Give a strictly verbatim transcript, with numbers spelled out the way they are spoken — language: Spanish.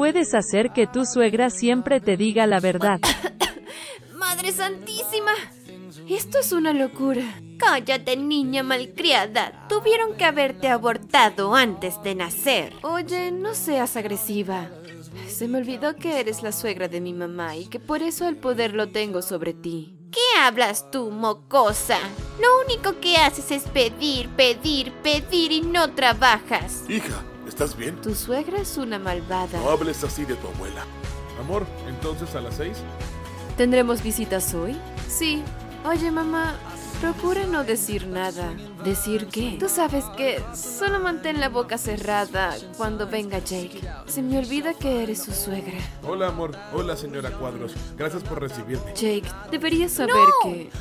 puedes hacer que tu suegra siempre te diga la verdad. ¡Madre santísima! Esto es una locura. Cállate, niña malcriada. Tuvieron que haberte abortado antes de nacer. Oye, no seas agresiva. Se me olvidó que eres la suegra de mi mamá y que por eso el poder lo tengo sobre ti. ¿Qué hablas tú, mocosa? Lo único que haces es pedir, pedir, pedir y no trabajas. Hija, ¿estás bien? Tu suegra es una malvada. No hables así de tu abuela. Amor, entonces a las seis. ¿Tendremos visitas hoy? Sí. Oye, mamá, procura no decir nada. ¿Decir qué? Tú sabes que solo mantén la boca cerrada cuando venga Jake. Se me olvida que eres su suegra. Hola, amor. Hola, señora Cuadros. Gracias por recibirme. Jake, deberías saber ¡No! que...